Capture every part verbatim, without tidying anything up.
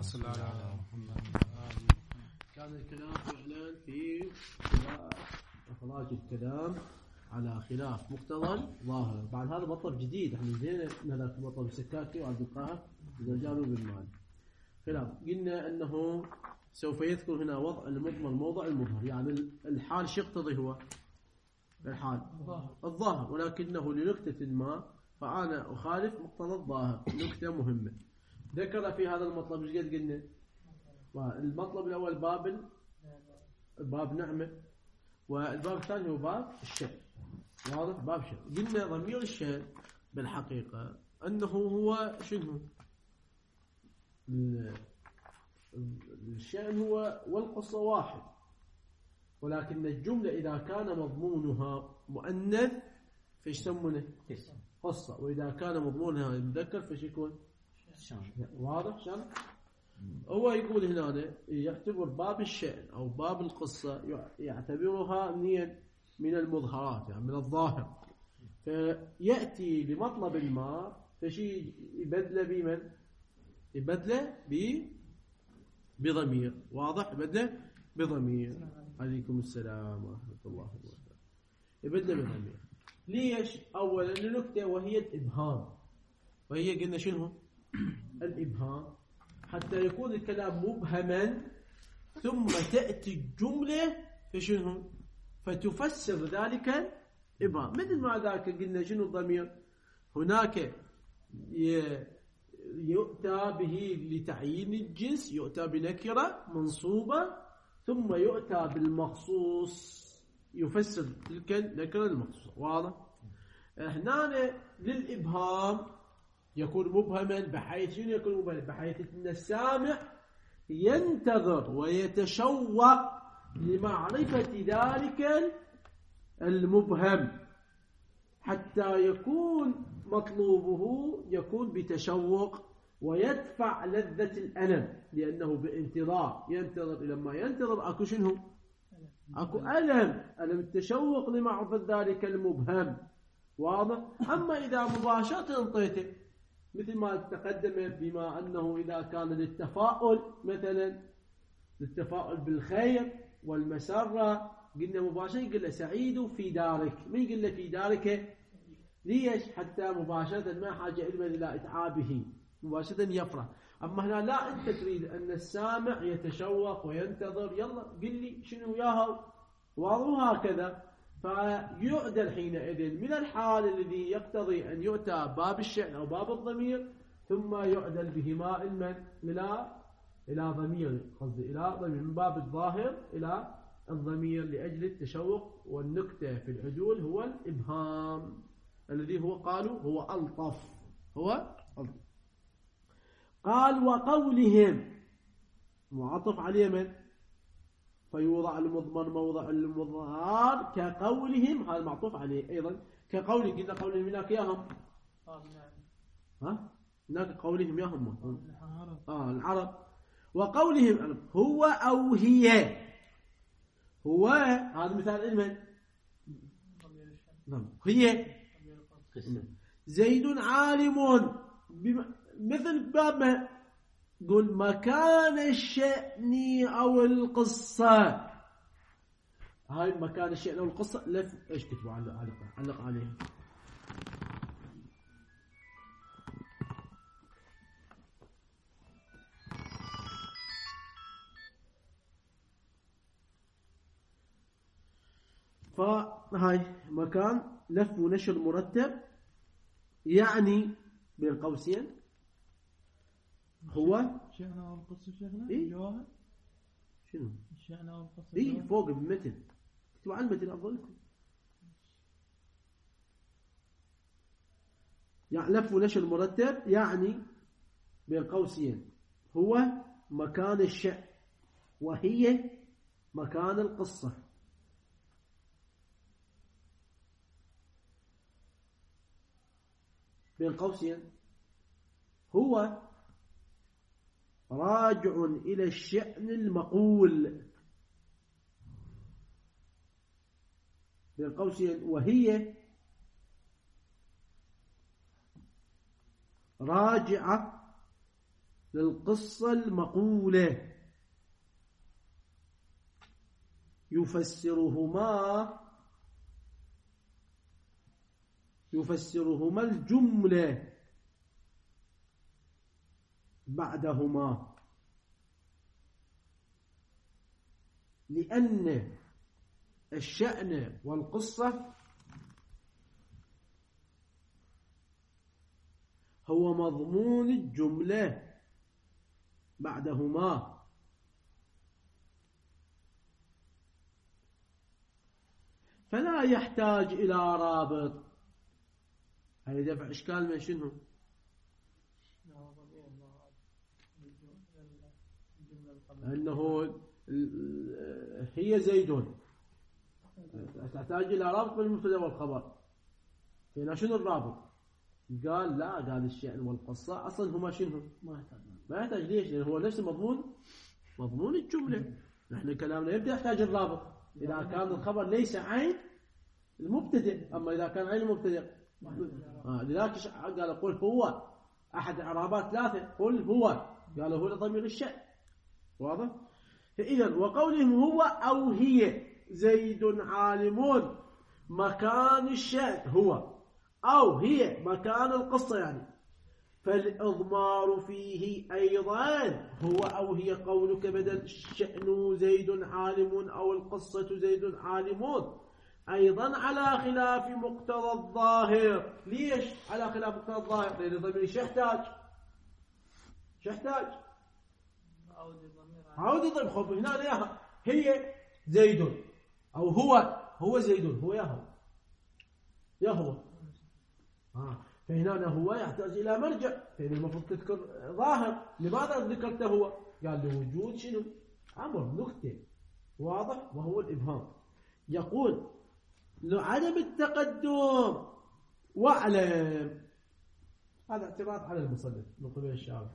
صل على محمد. كان الكلام فعلا في إخراج الكلام على خلاف مقتضى ظاهر. بعد هذا مطلب جديد احنا زين نذكر مطلب السكاكي وأصدقائه إذا جابوا بالمال خلاف. قلنا أنه سوف يذكر هنا وضع المضمر موضع المظهر، يعني الحال شو يقتضي هو الحال الظاهر، ولكنه لنكتة ما فأنا أخالف مقتضى الظاهر. نكتة مهمة ذكر في هذا المطلب ايش قد قلنا؟ المطلب الأول باب باب نعمة، والباب الثاني هو باب الشأن. واضح؟ باب شأن. قلنا ضمير الشأن بالحقيقة أنه هو شنو؟ الشأن هو والقصة واحد، ولكن الجملة إذا كان مضمونها مؤنث فايش يسمونه؟ قصة، وإذا كان مضمونها مذكر فايش يكون؟ واضح شان؟ هو يقول هنا يعتبر باب الشأن أو باب القصة يعتبرها من من المظهرات، يعني من الظاهر، فيأتي لمطلب ما فشي يبدل بمن؟ يبدل ب بضمير. واضح؟ يبدل بضمير. عليكم السلام ورحمة الله وبركاته. يبدل بضمير. ليش؟ أولا لنكتة وهي الإبهام، وهي قلنا شنو؟ الإبهام حتى يكون الكلام مبهما ثم تأتي الجملة فشنو؟ فتفسر ذلك الإبهام. مثل ما ذاك قلنا شنو الضمير؟ هناك يؤتى به لتعيين الجنس، يؤتى بنكرة منصوبة ثم يؤتى بالمخصوص يفسر تلك النكرة المخصوصة. واضح؟ هنا للإبهام يكون مبهما بحيث شنو يكون مبهما؟ بحيث أن السامع ينتظر ويتشوق لمعرفة ذلك المبهم، حتى يكون مطلوبه يكون بتشوق ويدفع لذة الألم، لأنه بانتظار ينتظر. لما ينتظر أكو شنو؟ أكو ألم، ألم التشوق لمعرفة ذلك المبهم. واضح؟ أما إذا مباشرة انطيته مثل ما تقدم بما أنه إذا كان للتفاؤل مثلا للتفاؤل بالخير والمسرة قلنا مباشرة يقول سعيد في دارك، من يقول له في دارك؟ ليش؟ حتى مباشرة ما حاجة إلما إلى إتعابه، مباشرة يفرح. أما هنا لا، أنت تريد أن السامع يتشوق وينتظر، يلا قل لي شنو ياها، وهكذا. فيعدل حينئذ من الحال الذي يقتضي أن يؤتى باب الشأن أو باب الضمير ثم يعدل بهما المن إلى إلى ضمير، قصدي إلى ضمير من باب الظاهر إلى الضمير لأجل التشوق. والنكتة في العدول هو الإبهام الذي هو قالوا هو ألطف، هو ألطف. قال وقولهم معطف عليه من؟ فيوضع المضمر موضع المظهر كقولهم، هذا معطوف عليه أيضا كقول قلنا قولهم هناك ياهم ها هناك قولهم ياهم آه العرب. وقولهم هو أو هي، هو هذا مثال المن نعم هي زيد عالم مثل باب قل مكان الشأن أو القصة، هاي مكان الشأن أو القصة لف ايش كتبوا علق علق علق عليه. فهاي مكان لف ونشر مرتب، يعني بين قوسين هو الشأن أو القصة شيخنا إيه؟ جواها شنو؟ الشأن أو القصة إيه فوق بالمتن، اكتبوا على المتن أفضل لكم. يعني لف ونشر مرتب يعني بين قوسين هو مكان الشأن وهي مكان القصة. بين قوسين هو راجع إلى الشأن المقول، بين قوسين وهي راجعة للقصة المقولة يفسرهما يفسرهما الجملة بعدهما، لأن الشأن والقصة هو مضمون الجملة بعدهما، فلا يحتاج إلى رابط. هذا دفع إشكال من شنو؟ أنه هي زيد تحتاج إلى رابط بين المبتدأ والخبر. هنا شنو الرابط؟ قال لا، قال الشأن والقصة أصلا هما شنو؟ ما يحتاج ما يحتاج ليش؟ لأن هو نفس مضمون مضمون الجملة. نحن كلامنا يبدأ يحتاج الرابط إذا كان الخبر ليس عين المبتدأ، أما إذا كان عين المبتدأ آه لذلك قال قل هو أحد إعرابات ثلاثة، قل هو، قال هو لضمير الشأن. واضح؟ فإذا وقولهم هو أو هي زيد عالم مكان الشأن هو، أو هي مكان القصة يعني، فالإضمار فيه أيضا هو أو هي قولك بدل الشأن زيد عالم أو القصة زيد عالمون أيضا على خلاف مقتضى الظاهر. ليش على خلاف مقتضى الظاهر؟ لأن الضمير شو يحتاج؟ شو يحتاج؟ عودة ضمير. خب هنا ليها هي زيد أو هو هو زيد، هو يا هو يا هو آه. فهنا هو يحتاج إلى مرجع، فإن المفروض تذكر ظاهر. لماذا ذكرت هو؟ قال لوجود شنو؟ أمر نكتة واضح وهو الإبهام. يقول لعدم التقدم واعلم، هذا اعتراض على المصنف من قبل الشارح،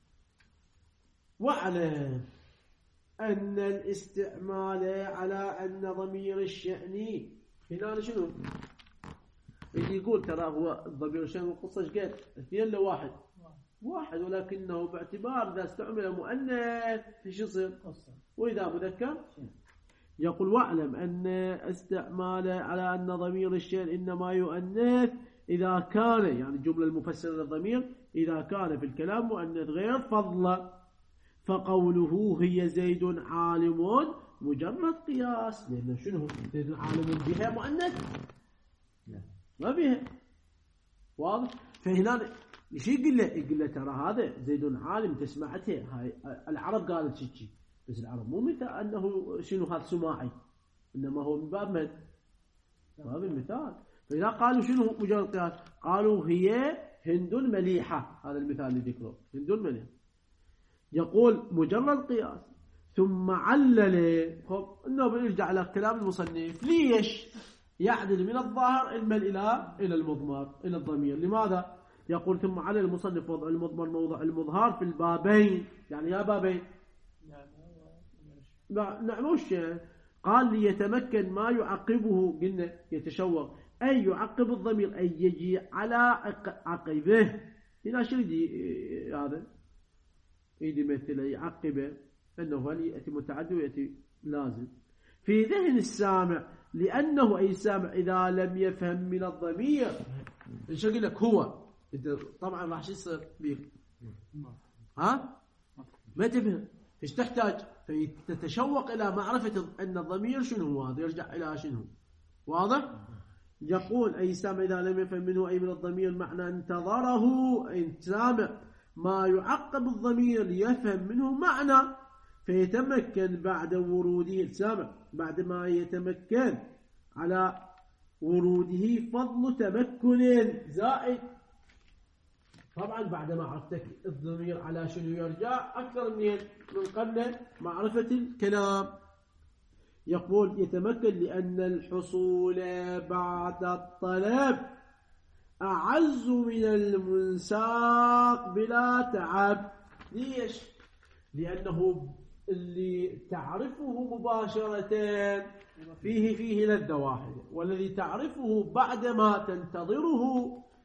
واعلم أن الاستعمال على أن ضمير الشأن هنا شنو؟ اللي يقول ترى هو ضمير الشأن والقصة ايش قال؟ اثنين لواحد واحد، ولكنه باعتبار إذا استعمل مؤنث ايش يصير؟ قصة، وإذا مذكر يقول واعلم أن استعمال على أن ضمير الشأن إنما يؤنث إذا كان، يعني الجملة المفسرة للضمير إذا كان في الكلام مؤنث غير فضلا، فقوله هي زيد عالم مجرد قياس. لأن شنو زيد عالم بها مؤنث؟ ما بها. واضح؟ فهنا ايش يقول له؟ يقول له ترى هذا زيد عالم تسمعته، هاي العرب قالت شيء، بس العرب مو مثل أنه شنو هذا سماعي، إنما هو من باب من؟ باب المثال. فإذا قالوا شنو مجرد قياس؟ قالوا هي هند مليحة، هذا المثال اللي ذكره هند مليحة. يقول مجرد قياس ثم علل. خب إنه بنرجع على كلام المصنف، ليش يعدل من الظاهر إلما إلى إلى المضمر إلى الضمير؟ لماذا؟ يقول ثم علل المصنف وضع المضمر موضع المظهر في البابين، يعني يا بابين نعم وش قال ليتمكن ما يعقبه، قلنا يتشوق أي يعقب الضمير أي يجي على عقبه. هنا شو يدي هذا؟ يدي مثل يعقبه أنه هل يأتي متعدي ويأتي لازم في ذهن السامع، لأنه أي سامع إذا لم يفهم من الضمير إيش أقول لك هو طبعا راح يصير بيك ها ما تفهم إيش تحتاج، فتتشوق إلى معرفة أن الضمير شنو هو، هذا يرجع إلى شنو. واضح؟ يقول أي سامع إذا لم يفهم منه أي من الضمير معنى انتظره، أي سامع ما يعقب الضمير ليفهم منه معنى، فيتمكن بعد وروده السامع بعد ما يتمكن على وروده فضل تمكن زائد. طبعا بعد ما عرفتك الضمير على شنو يرجع أكثر من من قبل معرفة الكلام. يقول يتمكن لأن الحصول بعد الطلب أعز من المنساق بلا تعب. ليش؟ لأنه اللي تعرفه مباشرة فيه فيه لذة واحدة، والذي تعرفه بعدما تنتظره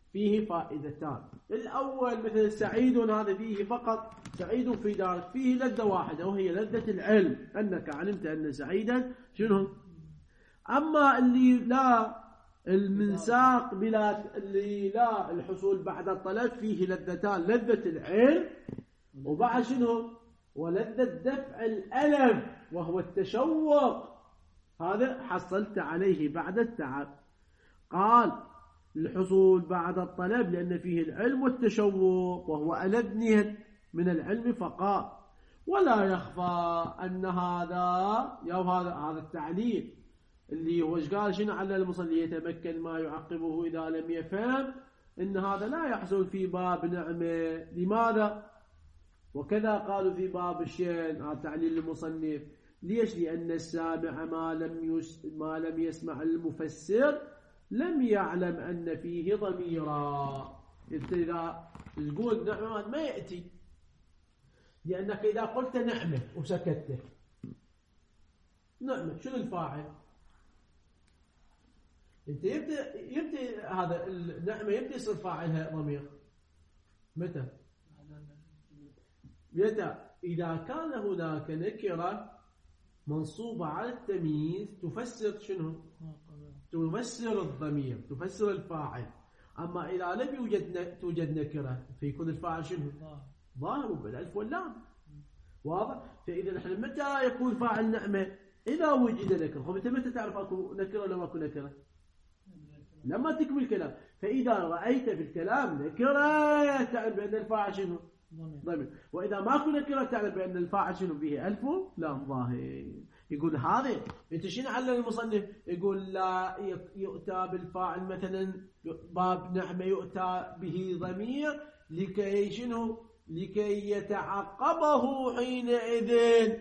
فيه فائدتان. الأول مثل سعيد، هذا فيه فقط سعيد في دارك، فيه لذة واحدة وهي لذة العلم، أنك علمت أن سعيدا شنو. أما اللي لا المنساق بلا اللي لا الحصول بعد الطلب فيه لذتان، لذة العلم وبعد شنو ولذة دفع الألم وهو التشوق، هذا حصلت عليه بعد التعب. قال الحصول بعد الطلب لأن فيه العلم والتشوق وهو ألذ من العلم فقط. ولا يخفى أن هذا يا هذا هذا التعليل اللي هو قال شنو على المصلي يتمكن ما يعقبه إذا لم يفهم، إن هذا لا يحصل في باب نعمة. لماذا؟ وكذا قالوا في باب الشين، هذا تعليل المصنف. ليش؟ لأن السامع ما لم يس ما لم يسمع المفسر لم يعلم أن فيه ضميرا. إذا تقول نعمة ما يأتي، لأنك إذا قلت نعمة وسكت، نعمة شنو الفاعل؟ انت يبدأ يبدأ هذا النعمة يبدأ يصير فاعلها ضمير متى؟ متى؟ إذا كان هناك نكرة منصوبة على التمييز تفسر شنو؟ تفسر الضمير، تفسر الفاعل. أما إذا لم يوجد توجد نكرة فيكون الفاعل شنو؟ ظاهر بالألف واللام. واضح؟ فإذا نحن متى يكون فاعل نعمة؟ إذا وجد نكرة. خب أنت متى تعرف أكو نكرة ولا ما أكو نكرة؟ لما تكمل الكلام. فإذا رأيت في الكلام نكرة تعلم بأن الفاعل شنو؟ ضمير. وإذا ما أكو نكرة تعلم بأن الفاعل شنو به ألف لا ظاهر. يقول هذا أنت شنو علل المصنف؟ يقول لا يؤتى بالفاعل مثلا باب نعمة يؤتى به ضمير لكي شنو؟ لكي يتعقبه حينئذ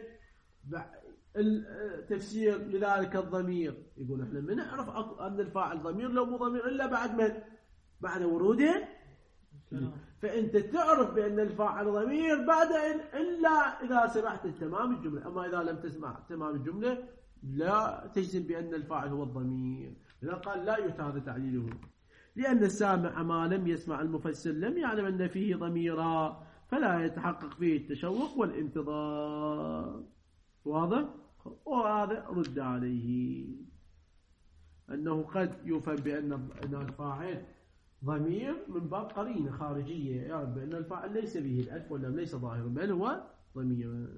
التفسير لذلك الضمير. يقول احنا ما نعرف أن الفاعل ضمير لو مو ضمير إلا بعد من؟ بعد وروده. فأنت تعرف بأن الفاعل ضمير بعد إلا إذا سمعت تمام الجملة. أما إذا لم تسمع تمام الجملة لا تجزم بأن الفاعل هو الضمير. إذا قال لا يتعاد تعليله لأن السامع ما لم يسمع المفسر لم يعلم أن فيه ضميرا فلا يتحقق فيه التشوق والانتظار. واضح؟ وهذا رد عليه أنه قد يفهم بأن الفاعل ضمير من باب قرينة خارجية يعني بأن الفاعل ليس به الألف ولا ليس ظاهرا بل هو ضمير.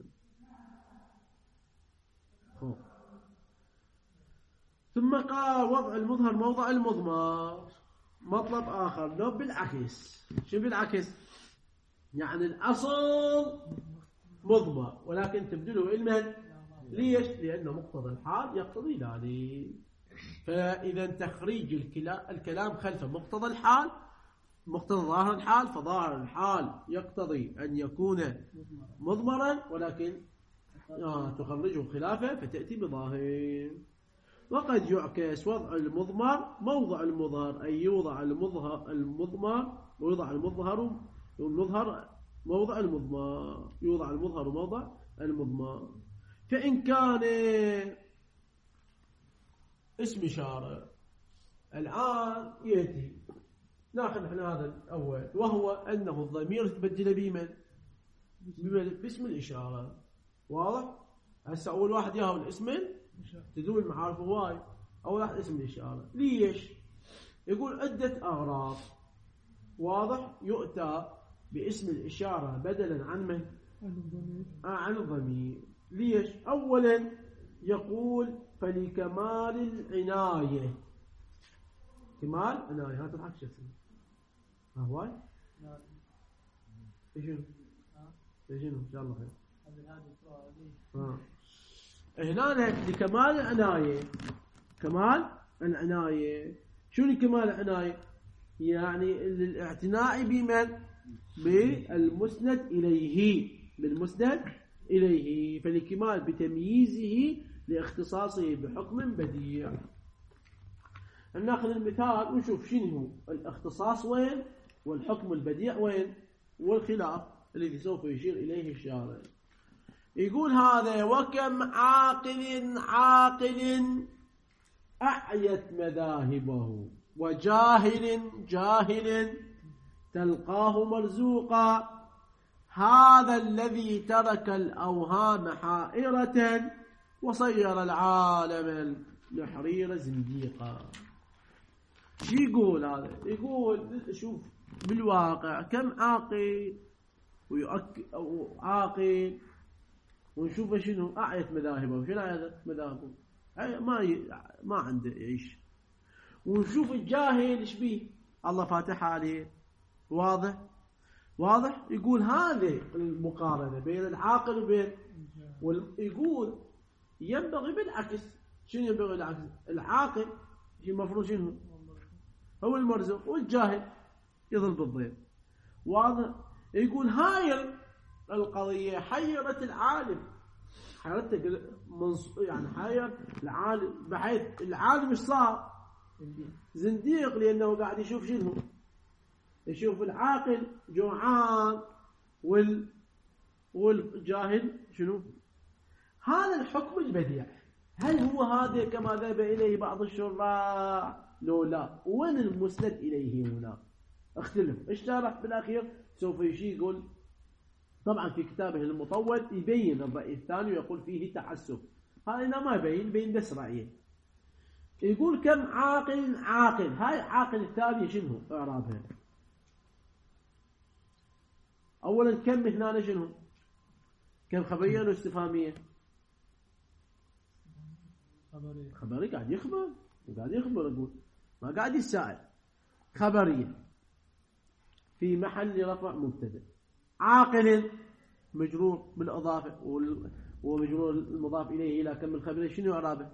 ثم قال وضع المظهر موضع المضمر. مطلب آخر لو بالعكس. شو بالعكس؟ يعني الأصل مضمر ولكن تبدله علما. ليش؟ لأنه مقتضى الحال يقتضي ذلك. فإذا تخريج الكلام خلف مقتضى الحال مقتضى ظاهر الحال، فظاهر الحال يقتضي أن يكون مضمرا ولكن آه تخرجه خلافه فتأتي بظاهر. وقد يعكس وضع المضمر موضع المظهر، أي يوضع المظهر المضمر ويوضع المظهر المظهر موضع المضمر، يوضع المظهر موضع المضمر. فإن كان اسم إشارة الآن يأتي ناخذ احنا هذا الأول وهو أنه الضمير تبدل بمن؟ باسم الإشارة. واضح؟ هسه أول واحد ياهو الاسم تدول المعارف هواي. أول واحد اسم الإشارة. ليش؟ يقول عدة أغراض. واضح؟ يؤتى باسم الإشارة بدلا عن من؟ آه عن الضمير. ليش؟ أولا يقول فلكمال العناية. كمال عناية. هذا تضحك شو اسمه؟ ها هواي؟ ايش شنو؟ ايش شنو؟ ان شاء الله خير. ها هنا لكمال العناية. كمال العناية. شو لكمال العناية؟ يعني الاعتناء بمن؟ بالمسند إليه. بالمسند إليه. فلكمال بتمييزه لاختصاصه بحكم بديع. ناخذ المثال ونشوف شنو هو الاختصاص وين والحكم البديع وين والخلاف الذي سوف يشير إليه الشارع. يقول هذا وكم عاقل عاقل أعيت مذاهبه. وجاهل جاهل تلقاه مرزوقا هذا الذي ترك الأوهام حائرة وصير العالم النحرير زنديقا. شو يقول هذا؟ يقول شوف بالواقع كم عاقل ويؤكد أو عاقل ونشوف شنو أعيت مذاهبه وشنو أعيت مذاهبه ما ي... ما عنده يعيش. ونشوف الجاهل ايش بيه الله فاتح عليه واضح واضح. يقول هذه المقارنة بين العاقل وبين ويقول ينبغي بالعكس. شنو ينبغي بالعكس؟ العاقل المفروض شنو هو المرزق والجاهل يظل بالضيف واضح. يقول هاي القضية حيرت العالم حيرت يعني حير العالم بحيث العالم ايش صار زنديق لأنه قاعد يشوف شنو يشوف العاقل جوعان وال والجاهل شنو. هذا الحكم البديع هل هو هذا كما ذهب إليه بعض الشراح؟ لو لا. وين المسند إليه هنا؟ اختلف. الشارح بالأخير سوف يشي يقول طبعا في كتابه المطول يبين الرأي الثاني ويقول فيه تعسف. هذا ما يبين يبين بس رأيه. يقول كم عاقل عاقل. هاي عاقل الثاني شنو إعرابها؟ أولا كم هنا شنو كم خبرية ولا استفهامية؟ خبرية. خبري قاعد يخبر قاعد يخبر يقول ما قاعد يسأل. خبرية في محل رفع مبتدأ. عاقل مجرور بالإضافة ومجرور المضاف إليه إلى كم الخبرية شنو إعرابه؟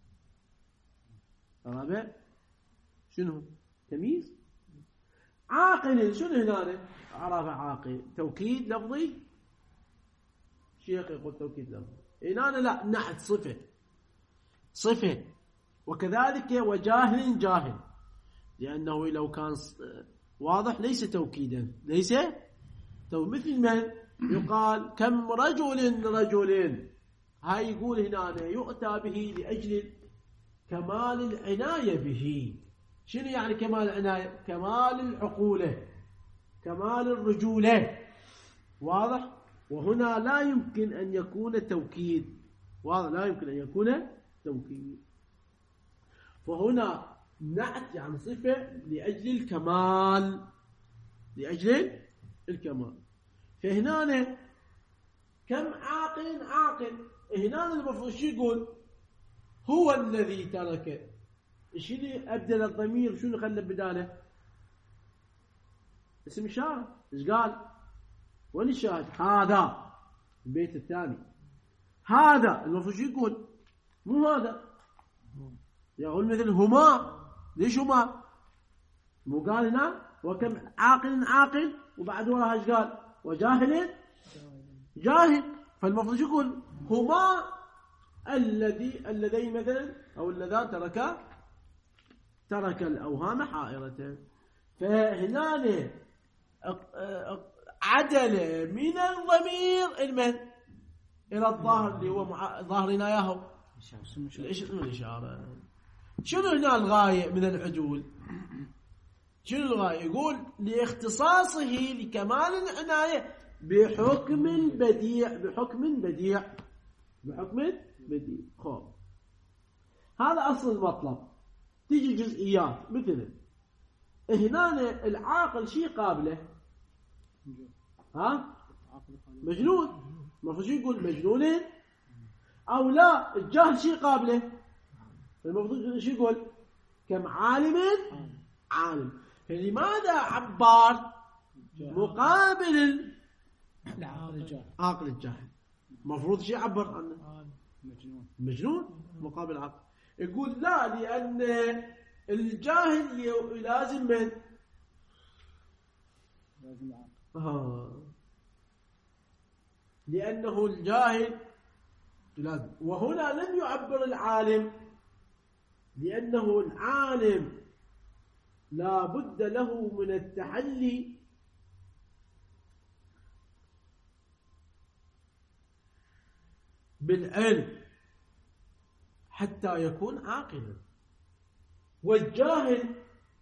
إعرابه شنو تمييز. عاقل شنو هنا إعرابه؟ عاقل توكيد لفظي. شيخ يقول توكيد لفظي هنا لا نحت صفة صفة. وكذلك وجاهل جاهل لأنه لو كان واضح ليس توكيدا ليس تو مثل من يقال كم رجل رجل. هاي يقول هنا يؤتى به لأجل كمال العناية به. شنو يعني كمال العناية؟ كمال العقولة كمال الرجولة واضح. وهنا لا يمكن أن يكون توكيد واضح لا يمكن أن يكون توكيد. فهنا نعت يعني صفة لأجل الكمال لأجل الكمال. فهنا كم عاقل عاقل هنا المفروض شو يقول هو الذي ترك. شنو أبدل الضمير شنو خلى بداله اسم الشاهد. ايش قال وين الشاهد؟ هذا البيت الثاني هذا المفروض شو يقول مو هذا يقول مثل هما. ليش هما مو قال هنا وكم عاقل عاقل وبعد وراها ايش قال وجاهل جاهل. فالمفروض يقول هما الذي اللذين مثلا او اللذان ترك ترك الاوهام حائرة. فهنا عدل من الضمير المن الى الظاهر اللي هو مع... ظاهرنا اياه الاشاره. شنو هنا الغاية من العدول؟ شنو الغاية؟ يقول لاختصاصه لكمال العناية بحكم البديع بحكم بديع بحكم بديع. خب هذا أصل المطلب. تيجي جزئيات مثل هنا العاقل شيء قابله ها مجنون. المفروض شو يقول مجنون أو لا. الجاهل شيء قابله المفروض شو يقول كم عالم عالم. فلماذا عبر مقابل عاقل الجاهل؟ المفروض شيء يعبر عنه مجنون مجنون مقابل عاقل. يقول لا لأن الجاهل لازم من لازم آه. لأنه الجاهل لازم. وهنا لم يعبر العالم لأنه العالم لا بد له من التحلي بالعلم حتى يكون عاقلا. والجاهل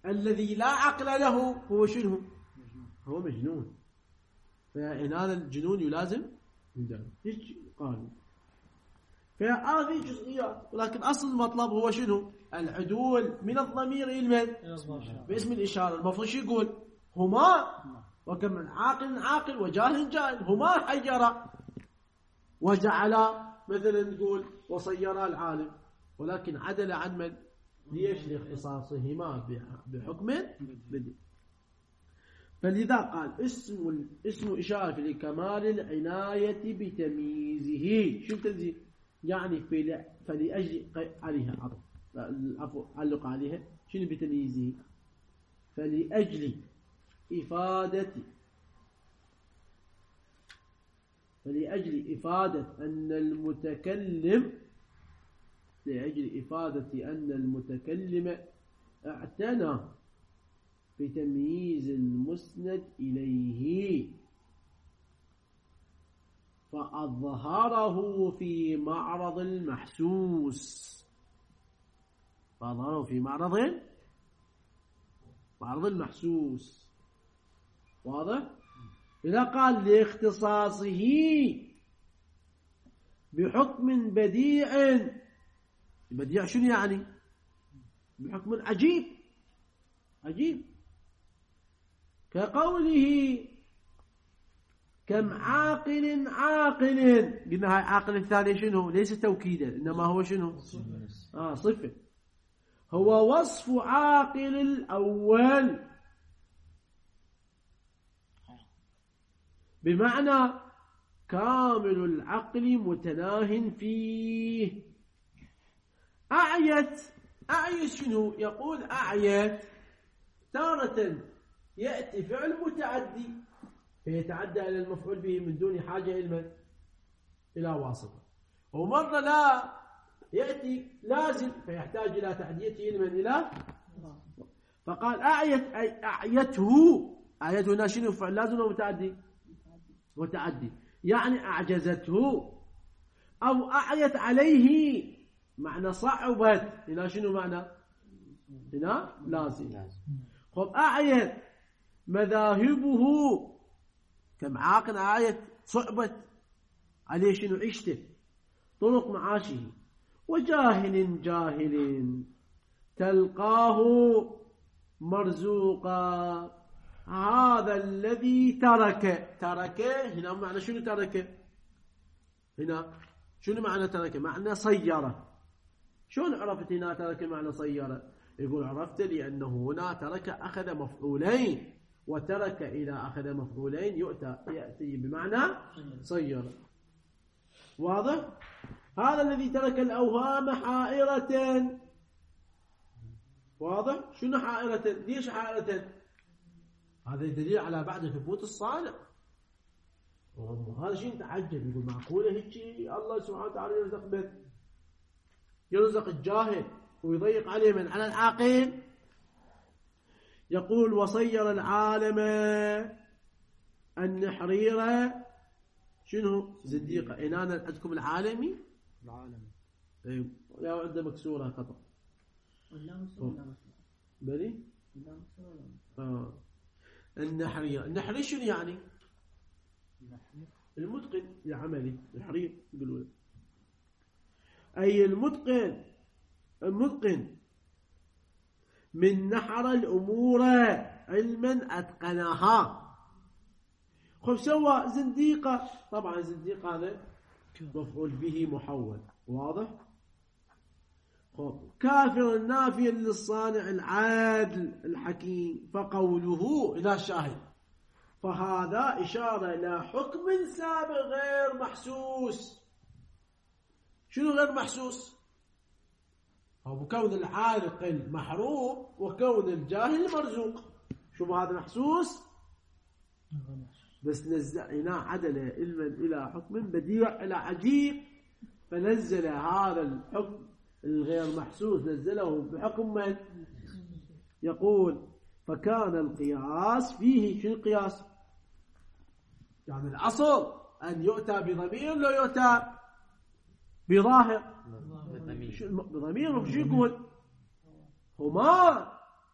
الذي لا عقل له هو شنو؟ هو مجنون. فهنا الجنون يلازم يدان. هيك قالوا. فهذه جزئيات، ولكن أصل المطلب هو شنو؟ العدول من الضمير إلى المن؟ باسم الإشارة. المفروض شو يقول؟ هما، وكم من عاقل عاقل وجاهل جاهل، هما حيرا وجعلا، مثلا نقول وصيرا العالم، ولكن عدل عن من؟ ليش؟ لاختصاصهما بحكم بدء. فلذا قال اسم اسم إشارة لكمال العناية بتمييزه. شو تمييزه؟ يعني فلأجل عليها عطف العفو علق عليها شنو بتمييزه؟ فلأجل إفادة فلأجل إفادة أن المتكلم لأجل إفادة أن المتكلم اعتنى بتمييز المسند إليه فأظهره في معرض المحسوس. فأظهره في معرض معرض المحسوس. واضح؟ إذا قال لاختصاصه بحكم بديع. بديع شنو يعني؟ بحكم عجيب عجيب، كقوله كم عاقل عاقل. قلنا هاي عاقل الثاني شنو؟ ليس توكيدا، إنما هو شنو؟ آه صفة. هو وصف عاقل الأول، بمعنى كامل العقل متناه فيه. أعيت أعيت شنو؟ يقول أعيت تارة يأتي فعل متعدي فيتعدى إلى المفعول به من دون حاجة إلى إلى واسطة، ومرة لا يأتي لازم فيحتاج إلى تعديته إلى من إلى. فقال أعيت أي أعيته. أعيته هنا شنو؟ فعل لازم ومتعدي؟ متعدي، يعني أعجزته أو أعيت عليه، معنى صعبت. هنا شنو معنى؟ هنا لازم. خب أعيت مذاهبه، كم عاقل أعيت صعبت عليه شنو؟ عشته طرق معاشه. وجاهل جاهل تلقاه مرزوقا، هذا الذي ترك. ترك هنا معنى شنو؟ ترك هنا شنو معنى ترك؟ معنى صيره. شلون عرفت هنا ترك معنى صيره؟ يقول عرفت لأنه هنا ترك أخذ مفعولين، وترك إذا أخذ مفعولين يؤتى يأتي بمعنى صيره. واضح؟ هذا الذي ترك الأوهام حائرة. واضح؟ شنو حائرة؟ ليش حائرة؟ هذا دليل على بعد ثبوت الصانع. وهذا شيء تعجب، يقول معقولة هيك الله سبحانه وتعالى يرزق به، يرزق الجاهل ويضيق عليه من على العاقل. يقول وصير العالم النحريرة شنو؟ زنديقة. إنانا عندكم العالمي؟ العالم ايوه لا عنده مكسورة خطأ. بلي؟ اه النحرية. النحري شنو يعني؟ المتقن لعمله. الحرير يقولوا له أي المتقن المتقن من نحر الأمور علما أتقنها. خب سوى زنديقة. طبعا زنديقة هذا مفعول به محول. واضح؟ خب كافر نافيا للصانع العادل الحكيم. فقوله إلى الشاهد فهذا إشارة إلى حكم سابق غير محسوس. شنو غير محسوس؟ هو كون العالق محروم وكون الجاهل مرزوق. شو هذا محسوس؟ بس نزلنا عدل علما إلى حكم بديع إلى عجيب، فنزل هذا الحكم الغير محسوس نزله بحكم من؟ يقول فكان القياس فيه. شو القياس؟ يعني الأصل أن يؤتى بضمير لا يؤتى بظاهر. بضمير. شو يقول؟ هما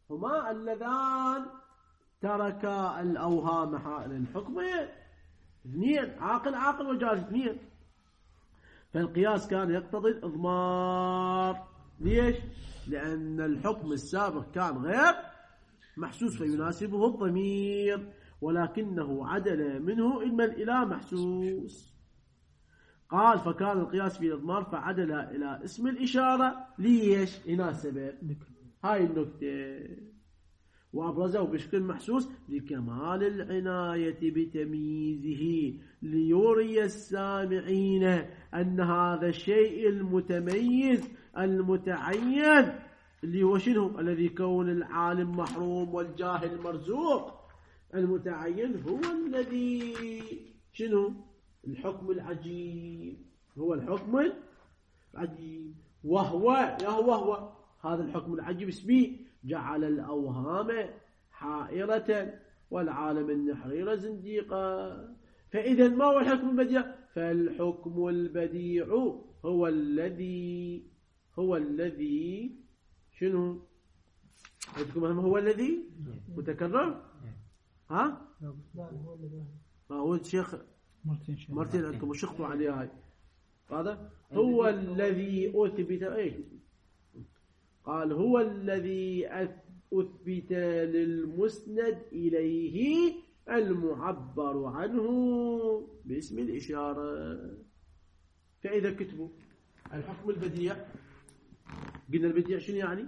هما اللذان تركا الأوهام حائل الحكم اثنين، عاقل عاقل وجاهل اثنين. فالقياس كان يقتضي الإضمار. ليش؟ لأن الحكم السابق كان غير محسوس فيناسبه الضمير، ولكنه عدل منه علما إلى محسوس. قال فكان القياس في الإضمار فعدل إلى اسم الإشارة. ليش؟ يناسب هاي النكتة، وأبرزه بشكل محسوس لكمال العناية بتمييزه ليري السامعين أن هذا الشيء المتميز المتعين اللي هو شنو؟ الذي كون العالم محروم والجاهل مرزوق. المتعين هو الذي شنو؟ الحكم العجيب، هو الحكم العجيب. وهو يا هو هو هذا الحكم العجيب اسمه جعل الأوهام حائرة والعالم النحرير زنديقا. فإذا ما هو الحكم البديع؟ فالحكم البديع هو الذي هو الذي شنو؟ عندكم هو الذي متكرر؟ ها؟ ما هو الشيخ مرتين عندكم وشخطوا عليه هاي. هذا هو الذي أثبت ايش؟ قال هو الذي أثبت للمسند إليه المعبر عنه باسم الإشارة. فإذا كتبوا الحكم البديع، قلنا البديع شنو يعني؟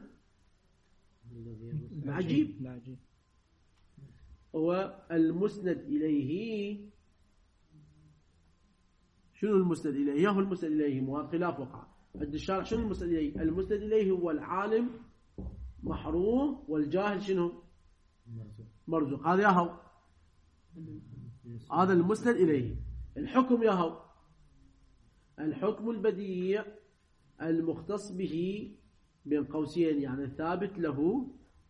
العجيب. هو المسند إليه. شنو المسند إليه؟ هو المسند إليه مو خلاف وقع عند الشارع. شنو المسند إليه؟ المسند إليه هو العالم محروم والجاهل شنو؟ مرزوق. هذا ياهو، هذا المسند إليه. الحكم ياهو الحكم البديع المختص به بين قوسين يعني ثابت له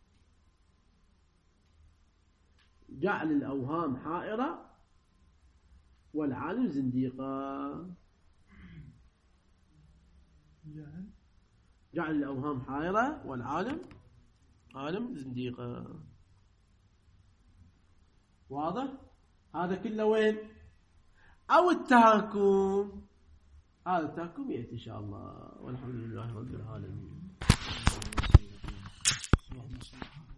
جعل الأوهام حائرة والعالم زنديقا. جعل الأوهام حائرة والعالم عالم زنديقا. واضح؟ هذا كله وين؟ أو التهكم. هذا التهكم يأتي إن شاء الله، والحمد لله رب العالمين.